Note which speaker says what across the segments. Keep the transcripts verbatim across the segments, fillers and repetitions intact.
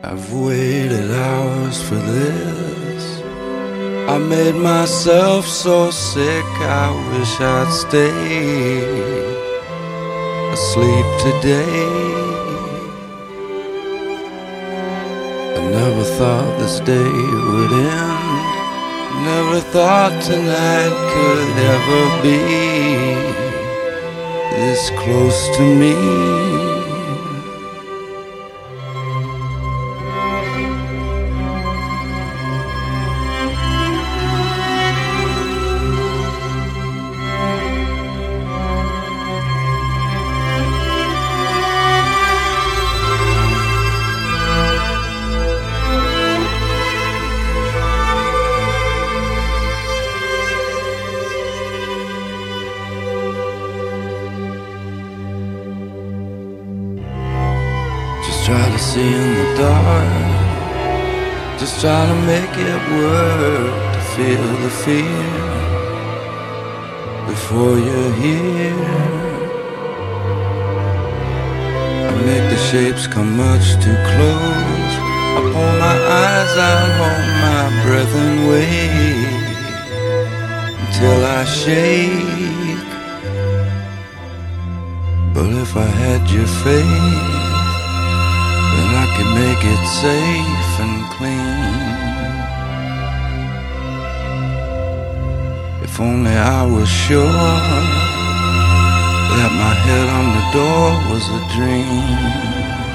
Speaker 1: I've waited hours for this. I made myself so sick, I wish I'd stayed asleep today. I never thought this day would end. Never thought tonight could ever be this close to me. Try to see in the dark, just try to make it work, to feel the fear before you're here. I make the shapes come much too close. I pull my eyes out, hold my breath and wait until I shake. But if I had your faith, then I could make it safe and clean. If only I was sure that my head on the door was a dream.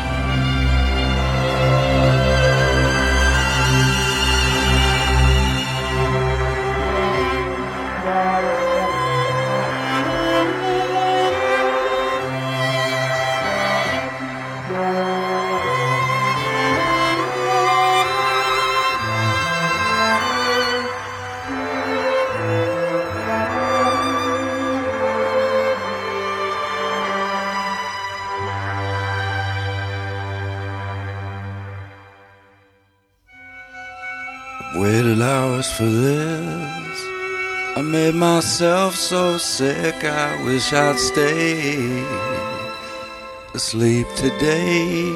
Speaker 1: Waited hours for this. I made myself so sick, I wish I'd stayed asleep today.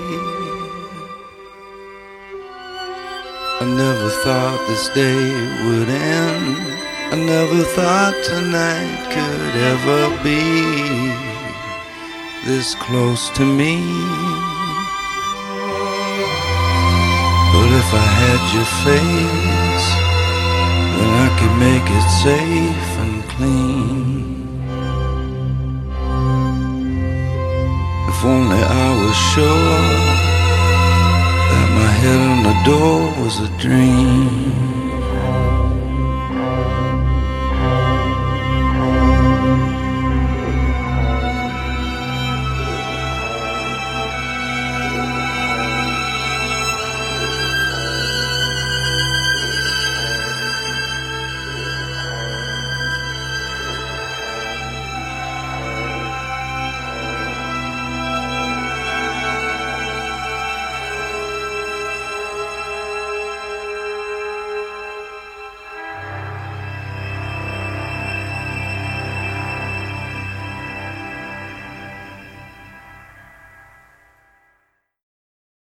Speaker 1: I never thought this day would end. I never thought tonight could ever be this close to me. But if I had your face, then I could make it safe and clean. If only I was sure that my head on the door was a dream.